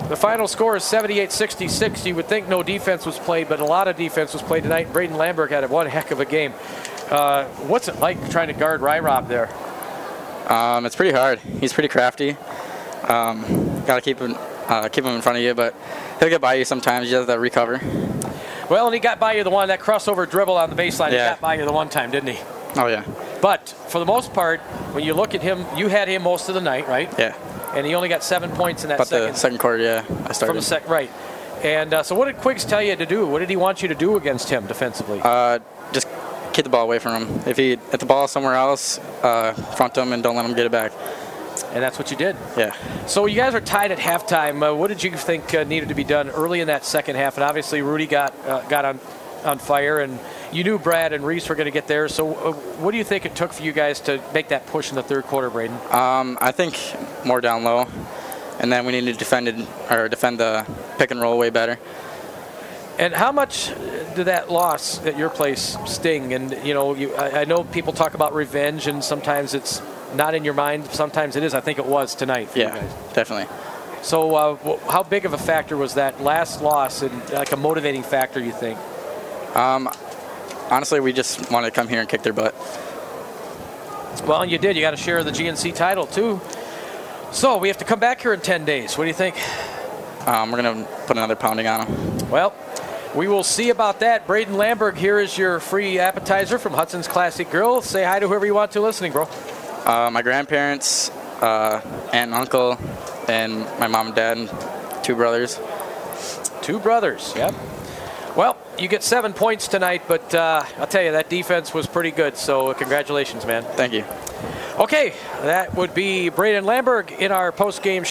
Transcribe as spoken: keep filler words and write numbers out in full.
The final score is seventy-eight sixty-six. You would think no defense was played, but a lot of defense was played tonight. Braden Lamberg had one heck of a game. Uh, what's it like trying to guard Ryrob there? Um, it's pretty hard. He's pretty crafty. Um, Got to keep him, uh, keep him in front of you, but he'll get by you sometimes. You have to recover. Well, and he got by you the one, that crossover dribble on the baseline. Yeah. He got by you the one time, didn't he? Oh, yeah. But for the most part, when you look at him, you had him most of the night, right? Yeah. And he only got seven points in that But second. the second quarter, yeah, I started. From the second, right. And uh, so what did Quiggs tell you to do? What did he want you to do against him defensively? Uh, just keep the ball away from him. If he if the ball is somewhere else, uh, front him and don't let him get it back. And that's what you did. Yeah. So you guys are tied at halftime. Uh, what did you think uh, needed to be done early in that second half? And obviously Rudy got uh, got on on fire, and you knew Brad and Reese were going to get there. So uh, what do you think it took for you guys to make that push in the third quarter, Braden? Um, I think more down low, and then we need to defend it, or defend the pick and roll way better. And how much did that loss at your place sting? And you know, you, I, I know people talk about revenge, and sometimes it's not in your mind. Sometimes it is. I think it was tonight for Yeah, you guys. definitely. So uh, wh- how big of a factor was that last loss, and like a motivating factor, you think? Um, honestly, we just wanted to come here and kick their butt. Well, and you did. You got to share the G N C title, too. So we have to come back here in ten days. What do you think? Um, we're going to put another pounding on them. Well, we will see about that. Braden Lamberg, here is your free appetizer from Hudson's Classic Grill. Say hi to whoever you want to listening, bro. Uh, my grandparents, uh, aunt and uncle, and my mom and dad, and two brothers. Two brothers, yep. Well, you get seven points tonight, but uh, I'll tell you, that defense was pretty good, so congratulations, man. Thank you. Okay, that would be Braden Lamberg in our post-game